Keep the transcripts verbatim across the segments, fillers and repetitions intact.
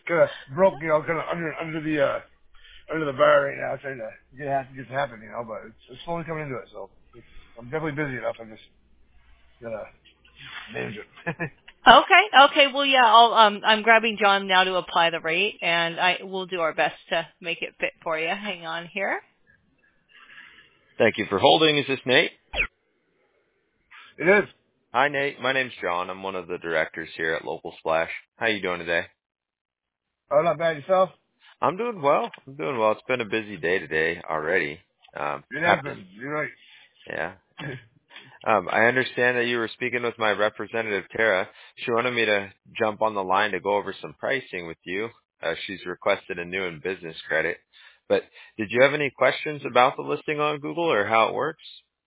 kind of broke, you know, kind of under under the uh, under the bar right now, trying to get it get it to happen, you know. But it's, it's slowly coming into it, so it's, I'm definitely busy enough. I'm just gonna manage it. Okay. Okay. Well, yeah. I'll, um, I'm grabbing John now to apply the rate, and I will do our best to make it fit for you. Hang on here. Thank you for holding. Is this Nate? It is. Hi, Nate. My name's John. I'm one of the directors here at Local Splash. How you doing today? Oh, not bad yourself. I'm doing well. I'm doing well. It's been a busy day today already. Um, It has have to, been. You're right. yeah. Um, I understand that you were speaking with my representative, Tara. She wanted me to jump on the line to go over some pricing with you. Uh, she's requested a new and business credit. But did you have any questions about the listing on Google or how it works?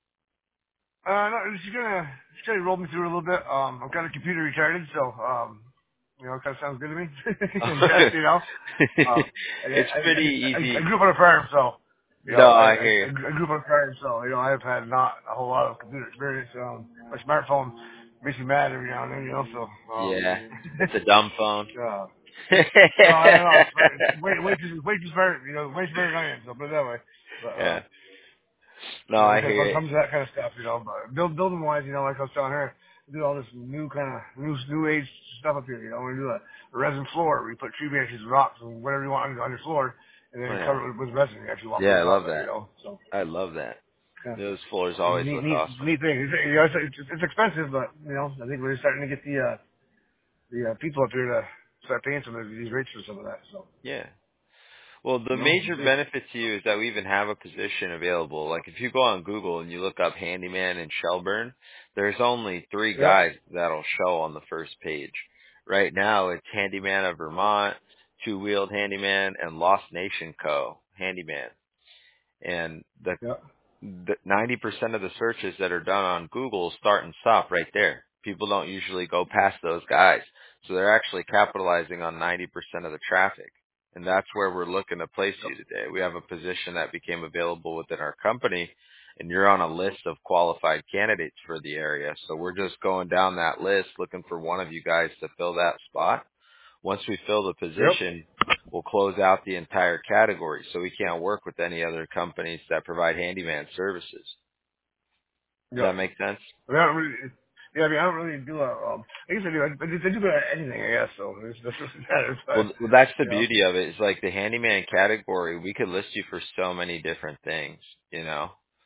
Uh, no, she's gonna she's gonna roll me through it a little bit. Um, I'm kind of computer retarded, so um, you know, it kind of sounds good to me. And just, you know, um, I, It's I, I pretty just I, I easy. grew up on a farm, so you No, know, I, I I hear I you. grew up on a farm, so you know, I've had not a whole lot of computer experience. Um, my smartphone makes me mad every now and then, you know. So um, Yeah, it's a dumb phone. uh, no, I don't know. It's, it's way way too way too smart, you know, way smarter than I am. So put it that way. But Yeah. um, No, you know, I because when hear it it. comes to that kind of stuff, you know, but build, building wise, you know, like I was telling her, we do all this new kind of new new age stuff up here. You know, we do a, a resin floor. We put tree branches, rocks, and whatever you want on, on your floor, and Oh then yeah. cover it with, with resin. You actually walk Yeah, over I top love of it. You that. know, so I love that. yeah, Those floors it's a always neat, look neat, awesome. neat thing. It's, you know, it's, it's, it's expensive, but you know, I think we're starting to get the uh, the uh, people up here to start paying some of these rates for some of that. So Yeah. Well, the you know, major it's, it's benefit to you is that we even have a position available. Like if you go on Google and you look up handyman in Shelburne, there's only three yep, guys that'll show on the first page. Right now it's Handyman of Vermont, Two Wheeled Handyman, and Lost Nation Co. Handyman. And the yep, the ninety percent of the searches that are done on Google start and stop right there. People don't usually go past those guys. So they're actually capitalizing on ninety percent of the traffic. And that's where we're looking to place yep, you today. We have a position that became available within our company, and you're on a list of qualified candidates for the area. So we're just going down that list looking for one of you guys to fill that spot. Once we fill the yep, position, we'll close out the entire category, so we can't work with any other companies that provide handyman services. Does yep. that make sense? I mean, I don't really, yeah, I mean, I don't really do a, um, I guess I do, I, I do I do good at anything, I guess, so it's, that's what matters, but, Well, well, that's the you know, beauty of it. Is like the handyman category, we could list you for so many different things. You know,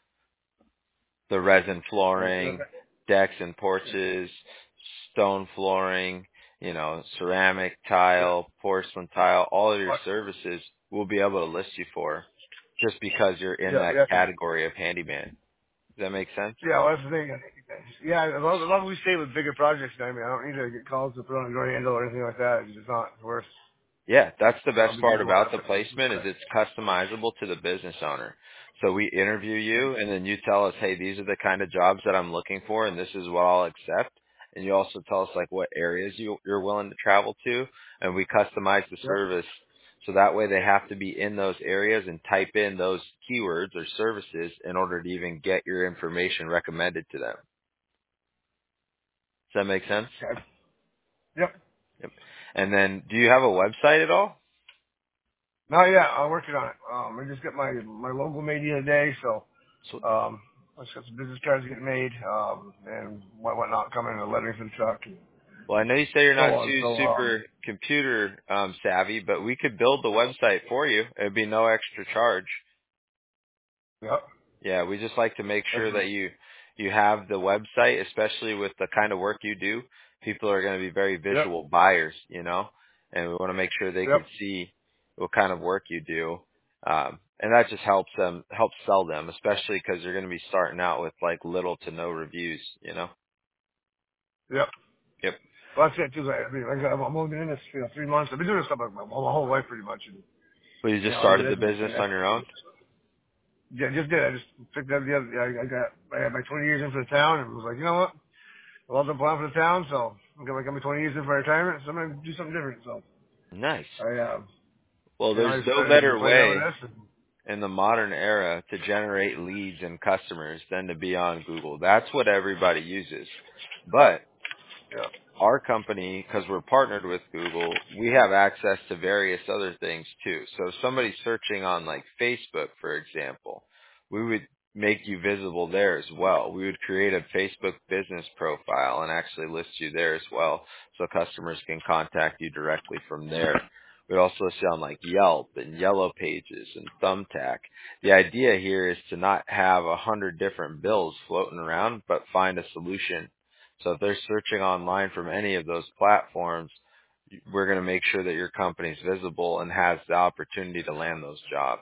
the resin like, flooring, uh, decks and porches, stone flooring, you know, ceramic yeah, tile, porcelain tile, all of your but, services we'll be able to list you for just because you're in yeah, that yeah, 'cause- category of handyman. Does that make sense? yeah, well, that's the thing, yeah, as long, as long as we stay with bigger projects, I mean, I don't need to get calls to put on a door handle or anything like that, it's just not worth, Yeah, that's the I'll best be part comfortable about enough the with this, placement is but, it's customizable to the business owner. So we interview you and then you tell us, hey, these are the kind of jobs that I'm looking for and this is what I'll accept. And you also tell us like what areas you, you're willing to travel to and we customize the yeah, service so that way they have to be in those areas and type in those keywords or services in order to even get your information recommended to them. Does that make sense? okay. Yep. Yep. And then do you have a website at all? No, yeah, I'm working on it. Um, I just got my, my logo made the other day, so, So um, let's get some business cards getting made, um, and what whatnot coming, the lettering for the truck, and Well, I know you say you're so not on. too So, um, super computer um, savvy, but we could build the website for you. It'd be no extra charge. yeah, Yeah, we just like to make that's sure that you you have the website, especially with the kind of work you do. People are going to be very yep, visual buyers, you know, and we want to make sure they yep, can see what kind of work you do. Um, and that just helps them, helps sell them, especially because they're going to be starting out with like little to no reviews, you know? yep. Yep. Well, that's it too. I mean, like I said, I'm I'm only been in this, you know, three months. I've been doing this stuff my, my whole life pretty much, and Well, you you just know, I did started this, the and, business and on your own? yeah, just did. I just picked up the other. I, I got I had my twenty years in for the town, and was like, you know what? I love the plan for the town, so I'm gonna got my twenty years in for retirement, so I'm gonna do something different. So Nice. I, uh, Well, you know, there's I no decided to better play around with way this, and in the modern era to generate leads and customers than to be on Google. That's what everybody uses. But yeah. our company, because we're partnered with Google, we have access to various other things too. So if somebody's searching on like Facebook, for example, we would make you visible there as well. We would create a Facebook business profile and actually list you there as well, so customers can contact you directly from there. We'd also list you on like Yelp and Yellow Pages and Thumbtack. The idea here is to not have a hundred different bills floating around, but find a solution. So if they're searching online from any of those platforms, we're going to make sure that your company's visible and has the opportunity to land those jobs.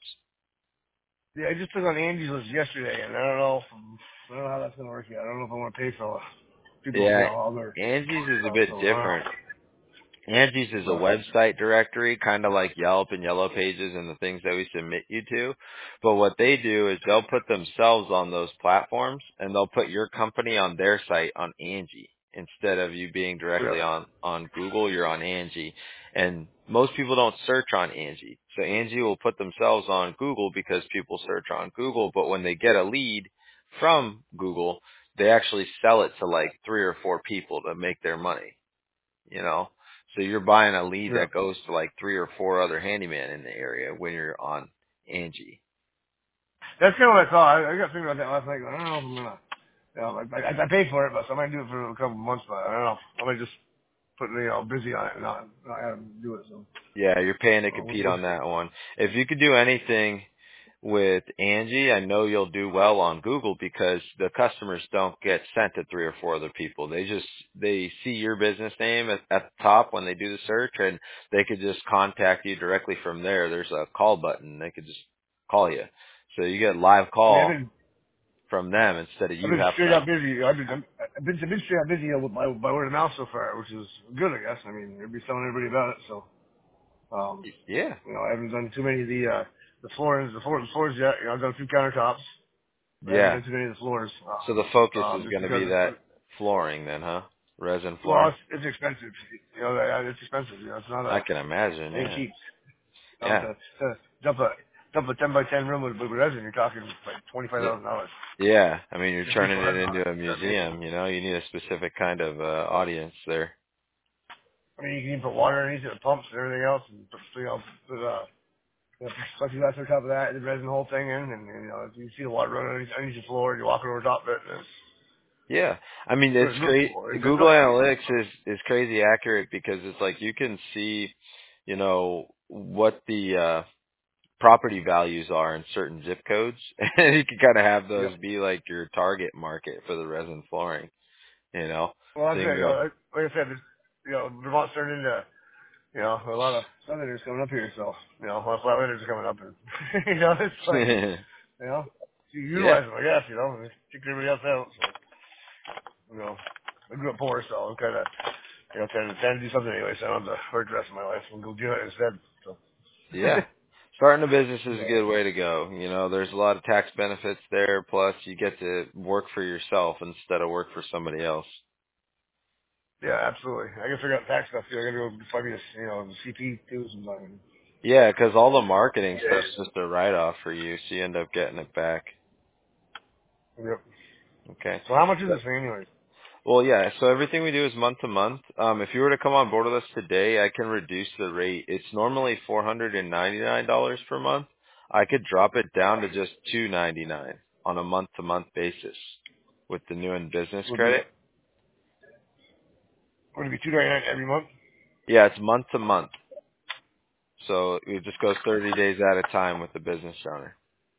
Yeah, I just took on Angie's list yesterday, and I don't know, if, I don't know how that's gonna work yet. I don't know if I want to pay for people, you Yeah, know, all their Angie's is a stuff. bit So I don't know. different. Angie's is a But website directory, kind of like Yelp and Yellow Pages and the things that we submit you to. But what they do is they'll put themselves on those platforms, and they'll put your company on their site on Angie. Instead of you being directly yeah, on, on Google, you're on Angie. And most people don't search on Angie. So Angie will put themselves on Google because people search on Google. But when they get a lead from Google, they actually sell it to like three or four people to make their money, you know? So you're buying a lead yeah. that goes to like three or four other handyman in the area when you're on Angie. That's kind of what I thought. I, I got thinking about that last night. Going, I don't know if I'm gonna. You know, I, I, I paid for it, but so I might do it for a couple of months. But I don't know. I might just put you know busy on it and not not have to do it. So Yeah, you're paying to well, we'll, compete we'll on that one. If you could do anything with Angie, I know you'll do well on Google because the customers don't get sent to three or four other people. They just, they see your business name at, at the top when they do the search, and they could just contact you directly from there. There's a call button. They could just call you. So you get live I mean, I've call been from them instead of I've you been having straight to. up busy. I've been I've been, I've been straight up busy with my by word of mouth so far, which is good, I guess. I mean, you'll be telling everybody about it. So um, Yeah. you know, I haven't done too many of the uh, the floors, the floors, the floors yet. You know, I've done a few countertops. But I haven't Yeah. done too many of the floors. So the Uh, focus um, is just going to because be it's, that flooring then, huh? Resin well, flooring. it's, it's expensive. You know, that- it's expensive. You know, it's not I a can imagine, it ain't yeah. cheap. You know, Yeah. to, to dump a dump a ten by ten room with, with resin, you're talking like twenty five Yeah. thousand dollars. Yeah. I mean, you're Fifty turning for it resin on into it. a You know what I mean? museum, you know? You need a specific kind of uh, audience there. I mean, you can even put water underneath it, and pumps and everything else, and put, you know, put uh, you know, plexiglass on top of that, and then resin the whole thing in, and, and you know, you see the water running underneath, underneath the floor, and you're walking over top of it, and it's Yeah. I mean, it's really, really great. cool. It's, it's Google not, Analytics is, is crazy accurate because it's like you can see, you know, what the uh, property values are in certain zip codes. And you can kind of have yeah. those be like your target market for the resin flooring, you know? Well, So that's you can it. You go, know, like like I said, this, you know, Vermont's turned into, you know, a lot of Southerners coming up here, so, you know, a lot of Flatlanders are coming up, and, you know, it's like, you know, you yeah. utilize them, I guess, you know, and kick everybody else out, so, you know, I grew up poor, so I'm kind of, you know, trying to, trying to do something anyway, so I don't have to work the rest of my life and go do it instead, so. Yeah. Starting a business is a Yeah. good way to go. You know, there's a lot of tax benefits there, plus you get to work for yourself instead of work for somebody else. Yeah, absolutely. I gotta figure out tax stuff too. I gotta go find me a, you know, the C P too sometime. Yeah, 'cause all the marketing stuff's just a write-off for you, so you end up getting it back. Yep. Okay. So how much is this thing anyways? Well, yeah, so everything we do is month to month. Um, if you were to come on board with us today, I can reduce the rate. It's normally four hundred ninety-nine dollars per month. I could drop it down to just two ninety-nine on a month-to-month basis with the new and business Would be, credit. would it be two ninety nine every month? Yeah, it's month to month. So it just goes thirty days at a time with the business owner.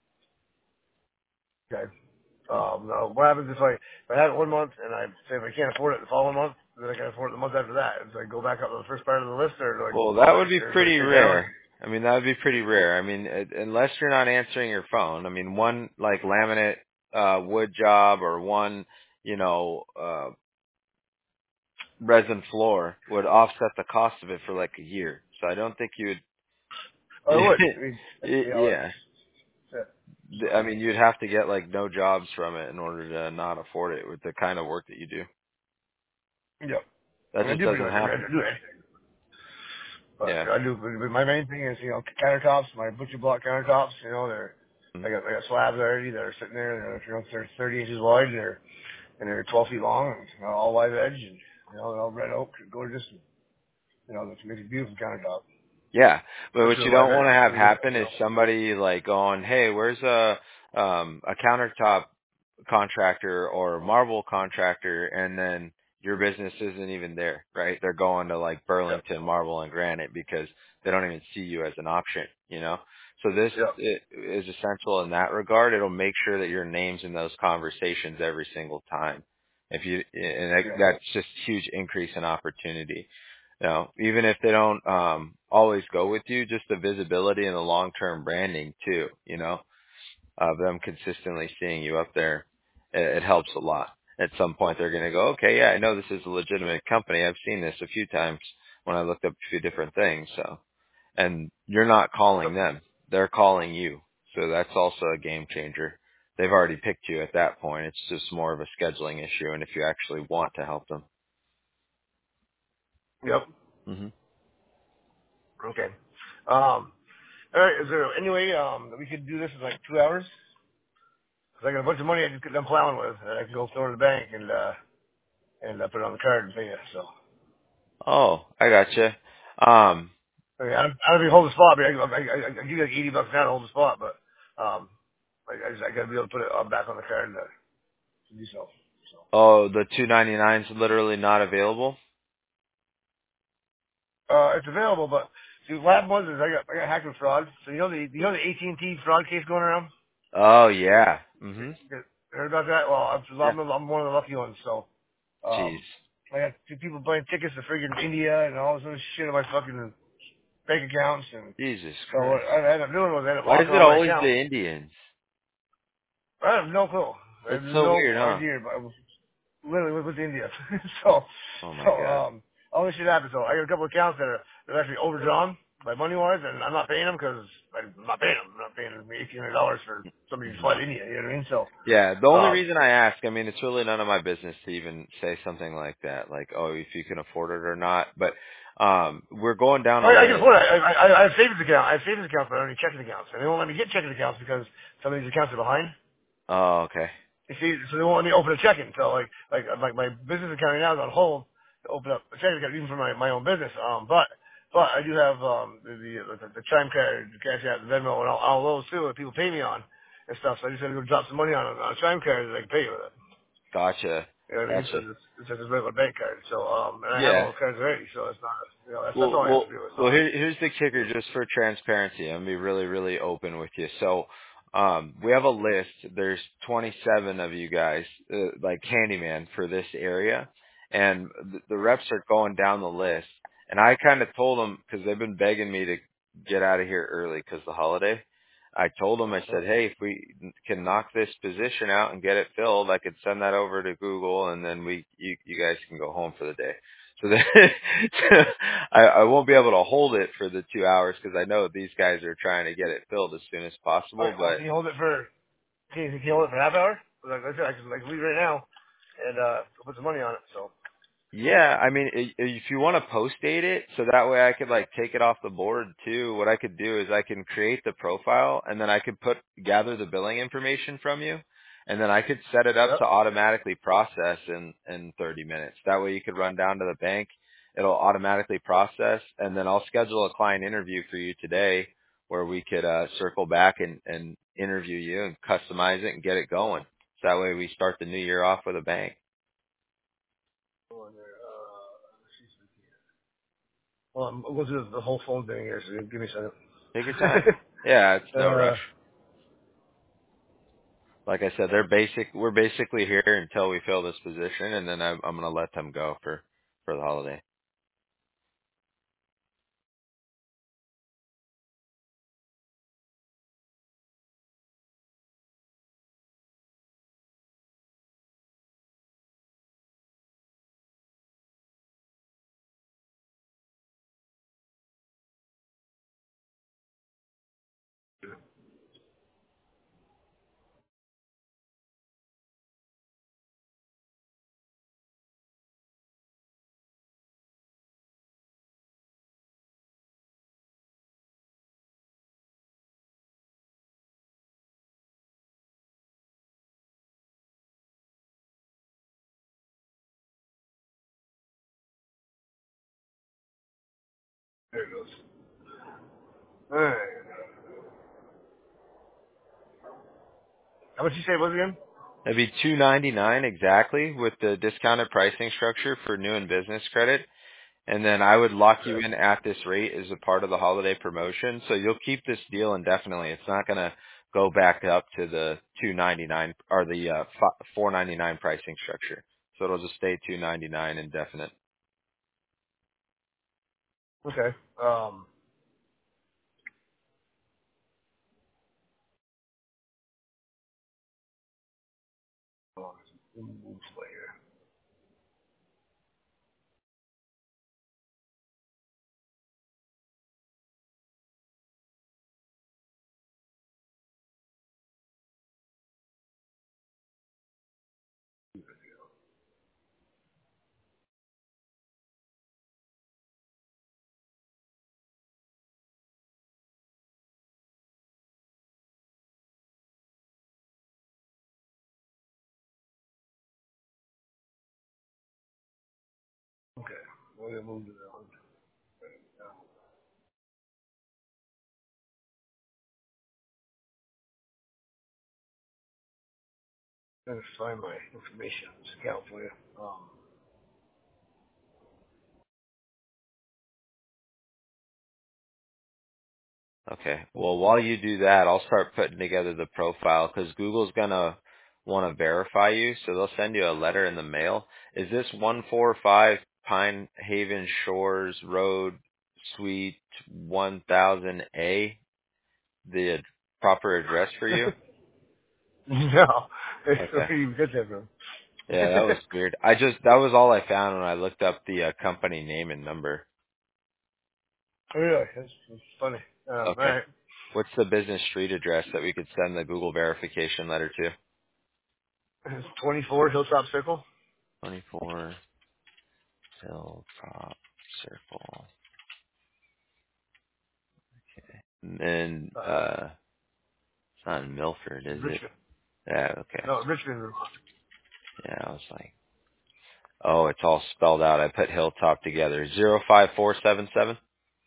Okay. Um, no, what happens if I, if I have it one month and I say if I can't afford it the following month, then I can afford it the month after that? Do I go back up to the first part of the list, or do I Well, go that back, would be or do I pretty stay down? rare. I mean, that would be pretty rare. I mean, it, unless you're not answering your phone. I mean, one like laminate uh wood job or one, you know, uh resin floor would offset the cost of it for like a year. So I don't think you Oh, I would. would. I mean, you know, Yeah. it's, it's I mean, you'd have to get like no jobs from it in order to not afford it with the kind of work that you do. uh, yeah. I That mean, I just do pretty doesn't much, I mean, happen. I do anything. But Yeah. I do. But my main thing is, you know, countertops. My butcher block countertops. You know, they're I got I got slabs already that are sitting there. They're, you know, they're thirty inches wide. And they're and they're twelve feet long and you know, all live edge. And You know, all red oak, gorgeous. And, you know, that makes a beautiful countertop. Yeah, but what Especially you with my don't bed. want to have You happen is know. somebody like going, "Hey, where's a um a countertop contractor or a marble contractor?" and then your business isn't even there, right? They're going to like Yep. Burlington Marble and Granite because they don't even see you as an option, you know? So this Yep. i- is essential in that regard. It'll make sure that your name's in those conversations every single time. If you, and that, Yeah. that's just huge increase in opportunity. You know, even if they don't um always go with you, just the visibility and the long-term branding too, you know, of them consistently seeing you up there, it, it helps a lot. At some point they're going to go, okay, yeah, I know this is a legitimate company. I've seen this a few times when I looked up a few different things. So, and you're not Yep. calling them. They're calling you. So that's also a game changer. They've already picked you at that point. It's just more of a scheduling issue and if you actually want to help them. Yep. hmm Okay. Um, all right. Is there any way um, that we could do this in like two hours? Because I got a bunch of money I just got done plowing with, and I can go throw it in the bank and uh, and uh, put it on the card and pay you. So. Oh, I gotcha. Um, I, mean, I, don't, I don't think hold the spot. I, mean, I, I, I, I give you like eighty bucks now to hold the spot, but um, I, I, just, I gotta be able to put it uh, back on the card to, to do so. So. oh, the two ninety-nine is literally not available? Uh, it's available, but see, what happened was is I got I got hacked with fraud. So you know the you know the A T and T fraud case going around. Oh, yeah. hmm You heard about that? Well, I'm, Yeah. I'm, I'm one of the lucky ones. So Jeez. um, I got two people buying tickets to friggin' India and all this other shit on my fucking bank accounts, and Jesus so what Christ. I ended up doing was I ended up Why is locking it all my always accounts. the Indians? I have no clue. I That's have so no weird, huh? idea, but I was literally with, with India. so, Oh so my God. um, all this shit happened. So I got a couple of accounts that are, that are actually overdrawn by money wise, and I'm not paying them because I'm not paying them. I'm not paying them eighteen hundred dollars for somebody to hmm fly to India. You know what I mean? So, Yeah, the only um, reason I ask, I mean, it's really none of my business to even say something like that, like, oh, if you can afford it or not. But um, we're going down a I, I can list. afford it. I, I, I have savings accounts. I have savings accounts, but I don't need checking accounts, and they won't let me get checking accounts because some of these accounts are behind. Oh, okay. You see, so they won't let me open a checking. So like, like, like my business account right now is on hold to open up a checking account even for my, my own business. Um, but, but I do have, um, the, the, the, the Chime card, the Cash App, the Venmo, and all, all those too that people pay me on and stuff. So I just had to go drop some money on, a- on a Chime card that I can pay you with it. Gotcha. You know what I mean? So Gotcha. it's, it's just a regular bank card. So, um, and I have Yeah. all those cards already. So it's not, you know, that's, that's Well, all I have well, to do. It's well. not, Here, here's the kicker, just for transparency. I'm gonna be really, really open with you. So, um, we have a list. There's twenty-seven of you guys, uh, like handyman for this area, and the, the reps are going down the list. And I kind of told them because they've been begging me to get out of here early because the holiday. I told them, I uh, said, hey, if we can knock this position out and get it filled, I could send that over to Google, and then we, you, you guys can go home for the day. So then I, I won't be able to hold it for the two hours because I know these guys are trying to get it filled as soon as all possible. right, well, But can you hold it for, can you, can you hold it for a half hour? Like I said, I can, I can leave right now and, uh, put some money on it. So, yeah, I mean, i- if you want to post date it, so that way I could like take it off the board too. What I could do is I can create the profile and then I could put gather the billing information from you, and then I could set it up yep. to automatically process in in thirty minutes. That way you could run down to the bank, it'll automatically process, and then I'll schedule a client interview for you today where we could uh, circle back and and interview you and customize it and get it going. So that way we start the new year off with a bang. Hold on there. Uh, well, I'm, we'll do the whole phone thing here, so give me a Take your second. time. Yeah, it's no uh, rush. Like I said, they're basic. We're basically here until we fill this position, and then I'm, I'm gonna let them go for for the holiday. There it goes. All right. How much you say it was again? It'd be two ninety-nine exactly with the discounted pricing structure for new and business credit. And then I would lock you Okay. in at this rate as a part of the holiday promotion. So you'll keep this deal indefinitely. It's not going to go back up to the two ninety-nine or the uh, four ninety-nine pricing structure. So it'll just stay two ninety-nine indefinite. Okay. Um. hold on. Let me move this way here. Okay. We're gonna move to that one. I'm gonna find my information on this account for you. Um. Okay. Well, while you do that, I'll start putting together the profile because Google's going to want to verify you. So they'll send you a letter in the mail. Is this one forty-five Pine Haven Shores Road, Suite one thousand A the proper address for you? no. Okay. Where do you get that from? Yeah, that was weird. I just, that was all I found when I looked up the uh, company name and number. Oh, really? That's, that's funny. Um. All Okay. right. What's the business street address that we could send the Google verification letter to? It's twenty-four Hilltop Circle. twenty-four Hilltop Circle. And Uh. uh it's not in Milford, is it? Richmond. Yeah, okay. No, Richmond. Vermont. Yeah, I was like, oh, it's all spelled out. I put Hilltop together. Zero five four seven seven?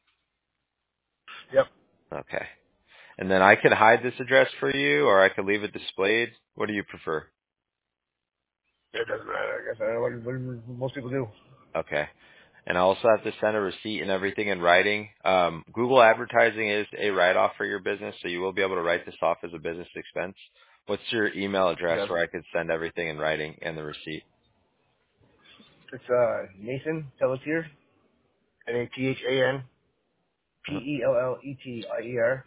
Yep. Okay. And then I could hide this address for you or I could leave it displayed. What do you prefer? It doesn't matter. I guess I know what, what most people do. Okay. And I also have to send a receipt and everything in writing. Um, Google advertising is a write-off for your business, so you will be able to write this off as a business expense. What's your email address Okay. where I could send everything in writing and the receipt? It's uh Nathan Pelletier, N A T H A N P Uh, E L L E T I E R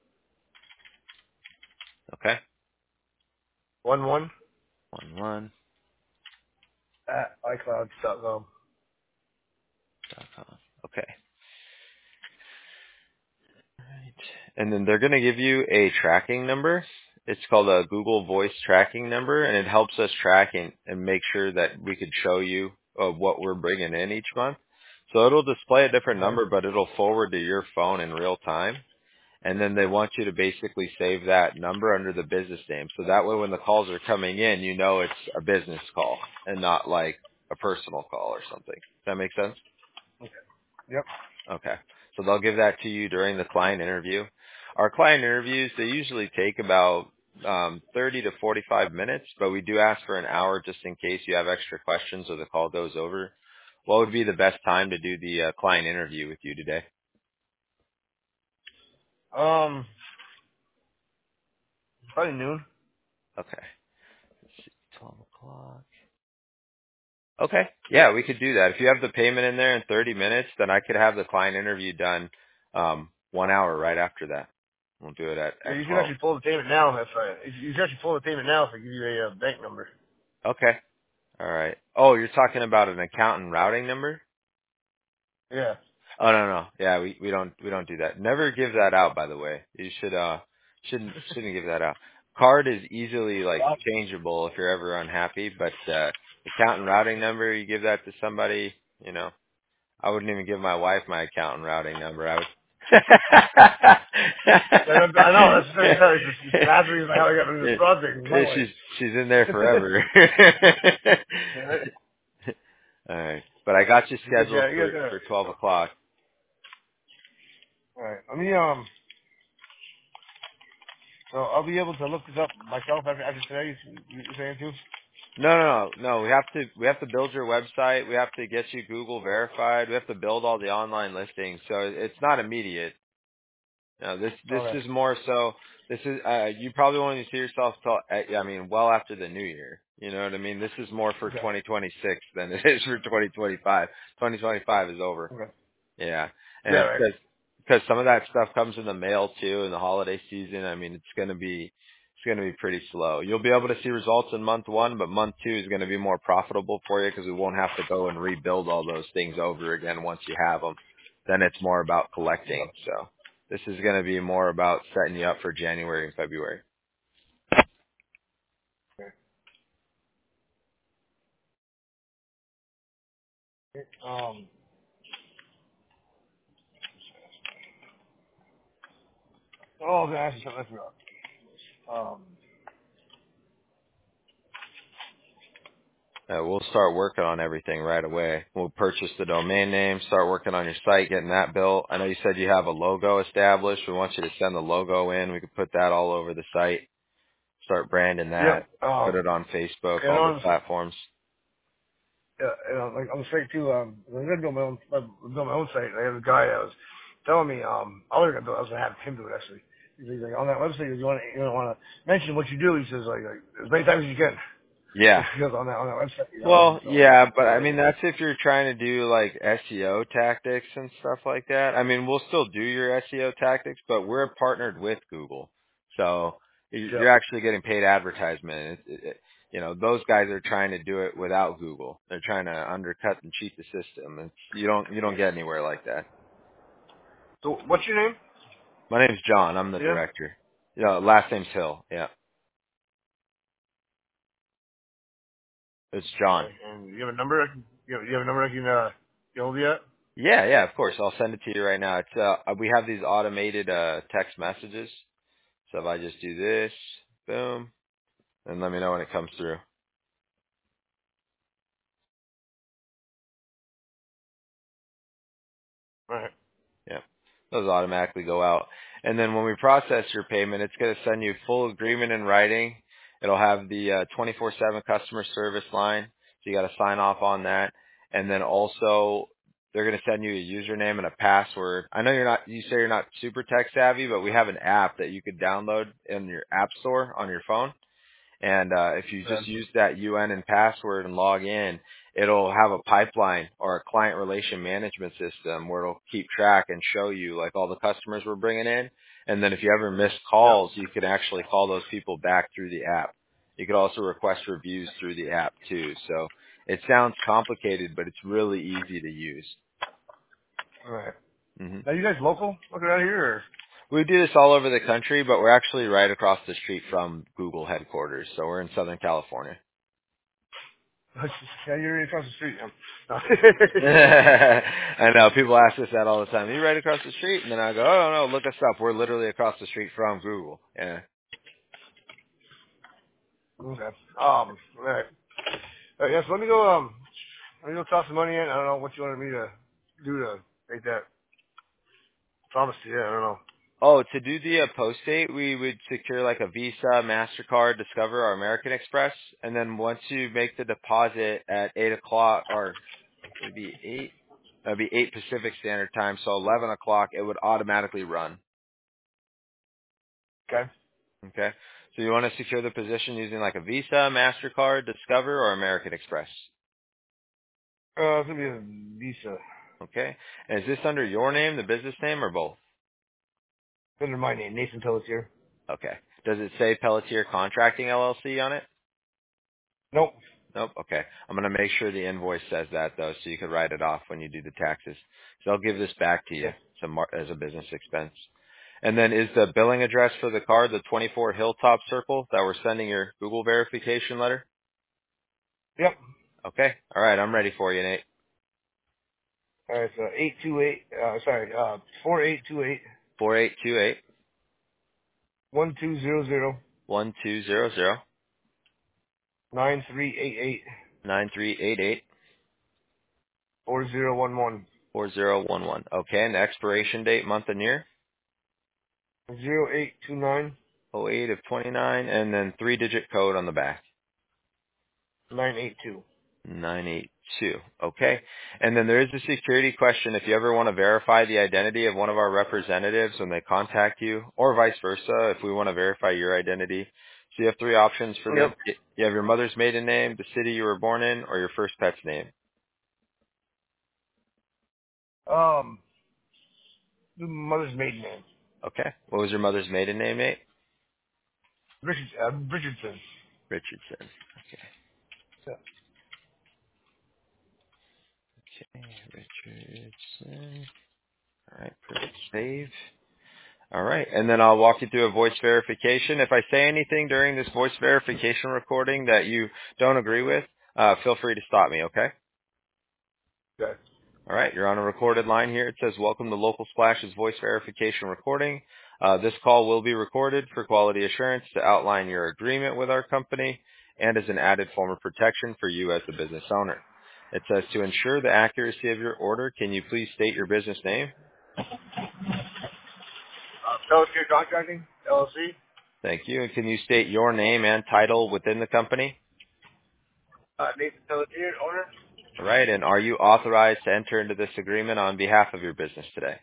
Okay. one one One one at iCloud dot com. dot com. Okay. Right. And then they're going to give you a tracking number. It's called a Google Voice tracking number, and it helps us track and, and make sure that we could show you uh, what we're bringing in each month. So it'll display a different Okay. number, but it'll forward to your phone in real time. And then they want you to basically save that number under the business name. So that way when the calls are coming in, you know it's a business call and not like a personal call or something. Does that make sense? Okay. Yep. Okay. So they'll give that to you during the client interview. Our client interviews, they usually take about um, thirty to forty-five minutes, but we do ask for an hour just in case you have extra questions or the call goes over. What would be the best time to do the uh, client interview with you today? Um, probably noon. Okay. Let's see, twelve o'clock. Okay. Yeah, we could do that. If you have the payment in there in thirty minutes, then I could have the client interview done um, one hour right after that. We'll do it at, Yeah, at you can twelve. actually pull the payment now if I if you can actually pull the payment now if I give you a uh, bank number. Okay. All right. Oh, you're talking about an account and routing number? Yeah. Oh no no. Yeah, we we don't we don't do that. Never give that out, by the way. You should uh shouldn't shouldn't give that out. Card is easily like Well, changeable if you're ever unhappy, but uh account and routing number, you give that to somebody, you know. I wouldn't even give my wife my account and routing number. I would I know that's the thing. It's just it's half the reason how I got into this project with my she's wife. she's in there forever. Yeah. All right. But I got you You get scheduled yeah, you for get there. for twelve o'clock. All right. Let me um. So I'll be able to look this up myself after, after today. You, you saying too? No, no, no, no. We have to we have to build your website. We have to get you Google verified. We have to build all the online listings. So it's not immediate. No, this this Okay. is more so. This is uh, you probably won't even see yourself till uh, I mean well after the new year. You know what I mean? This is more for Okay. twenty twenty-six than it is for twenty twenty-five. twenty twenty-five is over. Okay. Yeah, Yeah. and Right. because because some of that stuff comes in the mail too in the holiday season. I mean, it's gonna be it's gonna be pretty slow. You'll be able to see results in month one, but month two is gonna be more profitable for you because we won't have to go and rebuild all those things over again once you have them. Then it's more about collecting. Yeah. So this is gonna be more about setting you up for January and February. Okay. Um. Oh, I was gonna ask you something. I forgot. Um. Uh, we'll start working on everything right away. We'll purchase the domain name, start working on your site, getting that built. I know you said you have a logo established. We want you to send the logo in. We could put that all over the site, start branding Yep. that, put Um. it on Facebook, And all the on. platforms. Yeah, and uh, like on the site too. Um. I'm gonna build my own. uh, Build my own site. I have a guy that was telling me. Um. I was gonna build. I was gonna have him do it actually. He's like on that website. You want to. You don't want to mention what you do. He says like, like as many times as you can. Yeah. Because on that on that website, you know. Well, So. yeah, but I Uh, mean that's if you're trying to do like S E O tactics and stuff like that. I mean, we'll still do your S E O tactics, but we're partnered with Google, so you- yep. you're actually getting paid advertisement. It, it, it- you know, those guys are trying to do it without Google. They're trying to undercut and cheat the system. It's, you don't you don't get anywhere like that. So what's your name? My name's John. I'm the Yeah. director. Yeah, last name's Hill. Yeah, it's John. Okay. And you have a number? I can, you, have, you have a number I can uh, get hold of yet? Yeah, yeah, of course. I'll send it to you right now. It's uh, we have these automated uh, text messages. So if I just do this, boom, and let me know when it comes through. All right. Yeah. Those automatically go out. And then when we process your payment, it's going to send you full agreement in writing. It'll have the uh, twenty-four seven customer service line. So you got to sign off on that. And then also they're going to send you a username and a password. I know you're not, you say you're not super tech savvy, but we have an app that you could download in your app store on your phone. And uh, if you just Okay. use that U N and password and log in, it'll have a pipeline or a client relation management system where it'll keep track and show you like all the customers we're bringing in. And then if you ever miss Yep. calls, you can actually call those people back through the app. You could also request reviews through the app too. So it sounds complicated, but it's really easy to use. All right. hmm Now you guys local? Looking out here? Or? We do this all over the country, but we're actually right across the street from Google headquarters. So we're in Southern California. Yeah, you're right across the street. Um, no. I know people ask us that all the time. Are you right across the street? And then I go, oh no, look us up. We're literally across the street from Google. Yeah. Okay. Um. All right. Uh, yes. Let me go. Um. Let me go toss some money in. I don't know what you wanted me to do to make that promise to you. I don't know. Oh, to do the uh, post date, we would secure like a Visa, Mastercard, Discover, or American Express, and then once you make the deposit at eight o'clock, or would it be eight? That'd be eight Pacific Standard Time, so eleven o'clock, it would automatically run. Okay. Okay. So you want to secure the position using like a Visa, Mastercard, Discover, or American Express. Uh, it's gonna be a Visa. Okay. And is this under your name, the business name, or both? It's under my name, Nathan Pelletier. Okay. Does it say Pelletier Contracting L L C on it? Nope. Nope. Okay. I'm going to make sure the invoice says that though, so you can write it off when you do the taxes. So I'll give this back to you Okay. as a mar- as a business expense. And then is the billing address for the card the twenty-four Hilltop Circle that we're sending your Google verification letter? Yep. Okay. All right. I'm ready for you, Nate. All right. So eight two eight. Uh, sorry. Uh, four eight two eight Four eight two eight one two zero zero one two zero zero nine three eight eight nine three eight eight four zero one one. four zero one one. Okay, and the expiration date, month and year? Zero eight two nine oh eight of twenty-nine, and then three-digit code on the back. nine eight two. nine eight two. Okay. And then there is a security question. If you ever want to verify the identity of one of our representatives when they contact you, or vice versa, if we want to verify your identity. So you have three options for this. Yep. You have your mother's maiden name, the city you were born in, or your first pet's name. Um, the mother's maiden name. Okay. What was your mother's maiden name, Nate? Richard, uh, Richardson. Richardson. Okay. Yeah. Okay. Richardson. All right. Perfect. Save. All right. And then I'll walk you through a voice verification. If I say anything during this voice verification recording that you don't agree with, uh, feel free to stop me, okay? Okay. All right. You're on a recorded line here. It says, welcome to Local Splash's voice verification recording. Uh, this call will be recorded for quality assurance to outline your agreement with our company and as an added form of protection for you as the business owner. It says, to ensure the accuracy of your order, can you please state your business name? Uh, Telescape Contracting, L L C. Thank you. And can you state your name and title within the company? Uh, Nathan Pelletier, owner. All right. And are you authorized to enter into this agreement on behalf of your business today?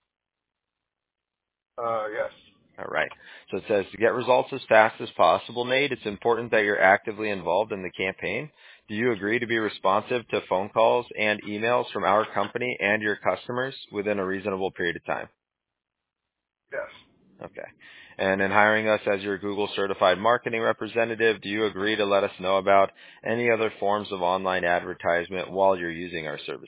Uh, yes. All right. So it says to get results as fast as possible, Nate, it's important that you're actively involved in the campaign. Do you agree to be responsive to phone calls and emails from our company and your customers within a reasonable period of time? Yes. Okay. And in hiring us as your Google certified marketing representative, do you agree to let us know about any other forms of online advertisement while you're using our services?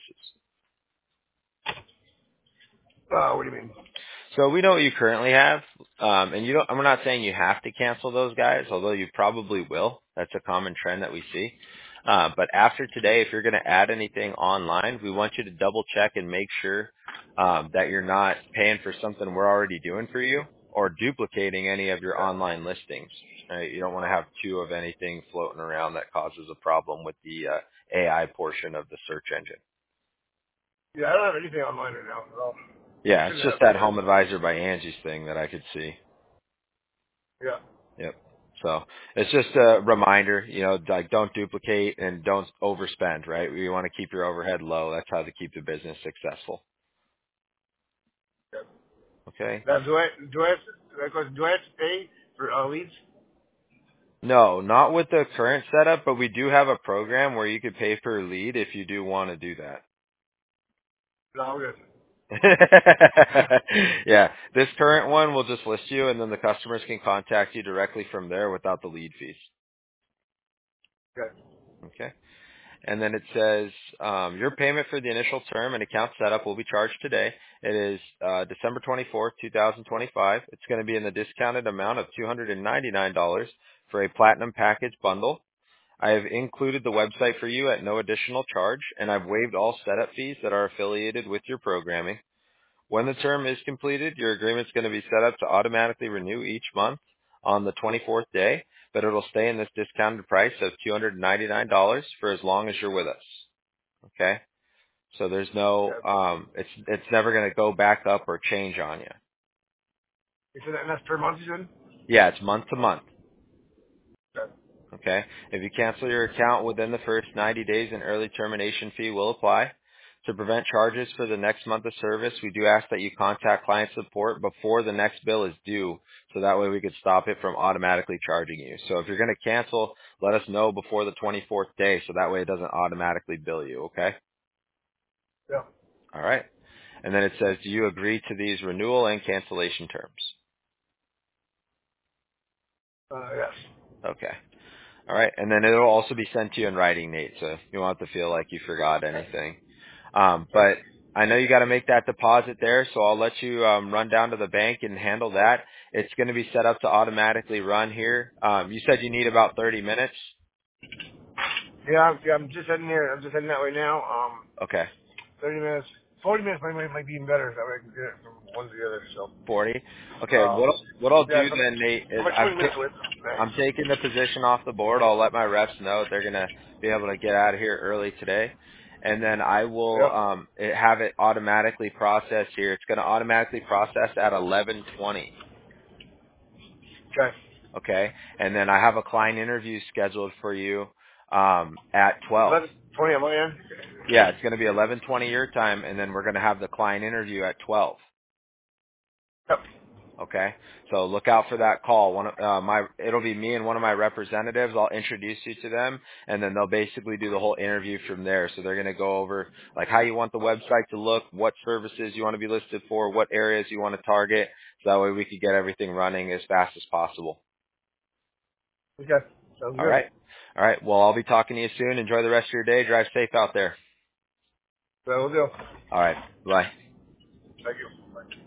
Uh, what do you mean? So we know what you currently have, um, and you don't. I'm not saying you have to cancel those guys, although you probably will. That's a common trend that we see. Uh, but after today, if you're going to add anything online, we want you to double check and make sure um, that you're not paying for something we're already doing for you or duplicating any of your online listings. Right? You don't want to have two of anything floating around that causes a problem with the uh, A I portion of the search engine. Yeah, I don't have anything online right now at all. Yeah, it's Shouldn't just have, that anyways. Home Advisor by Angie's thing that I could see. Yeah. Yep. So it's just a reminder, you know, like don't duplicate and don't overspend, right? We want to keep your overhead low. That's how to keep the business successful. Yeah. Okay. Now, do I do I have to, like, do I have to pay for uh, leads? No, not with the current setup, but we do have a program where you could pay per lead if you do want to do that. No, I'm good. Yeah, this current one will just list you and then the customers can contact you directly from there without the lead fees. Okay. Okay. And then it says um, your payment for the initial term and account setup will be charged today. It is uh, December twenty-fourth, twenty twenty-five. It's going to be in the discounted amount of two hundred ninety-nine dollars for a platinum package bundle. I have included the website for you at no additional charge, and I've waived all setup fees that are affiliated with your programming. When the term is completed, your agreement is going to be set up to automatically renew each month on the twenty-fourth day, but it'll stay in this discounted price of two hundred ninety-nine dollars for as long as you're with us. Okay? So there's no, Okay. um, it's it's never going to go back up or change on you. You said that, and that's per month, you said? Yeah, it's month to month. Okay. Okay? If you cancel your account within the first ninety days, an early termination fee will apply. To prevent charges for the next month of service, we do ask that you contact client support before the next bill is due, so that way we could stop it from automatically charging you. So if you're going to cancel, let us know before the twenty-fourth day, so that way it doesn't automatically bill you, okay? Yeah. All right. And then it says, do you agree to these renewal and cancellation terms? Uh, yes. Okay. All right. And then it'll also be sent to you in writing, Nate, so you won't have to feel like you forgot anything. Um, Okay. but I know you got to make that deposit there, so I'll let you um, run down to the bank and handle that. It's going to be set up to automatically run here. Um, you said you need about thirty minutes. Yeah, I'm, yeah, I'm just heading here. I'm just heading that way now. Um, Okay, thirty minutes. forty minutes might, might, might be even better. That way I can get it from one to the other, so. forty. Okay, Um, what what I'll yeah, do so, then, Nate, how is much I'm twenty minutes ta- with? Thanks. I'm taking the position off the board. I'll let my reps know they're going to be able to get out of here early today. and then I will Yep. um it, have it automatically process here. It's going to automatically process at eleven twenty. Okay. Okay, and then I have a client interview scheduled for you um at twelve. eleven twenty on my end. Yeah, it's going to be eleven twenty your time, and then we're going to have the client interview at twelve. Yep. Okay, so look out for that call. One, of- uh, my, it'll be me and one of my representatives. I'll introduce you to them, and then they'll basically do the whole interview from there. So they're going to go over like how you want the website to look, what services you want to be listed for, what areas you want to target. So that way we can get everything running as fast as possible. Okay. Sounds All good. right, all right. Well, I'll be talking to you soon. Enjoy the rest of your day. Drive safe out there. That'll do. All right, bye. Thank you. Bye.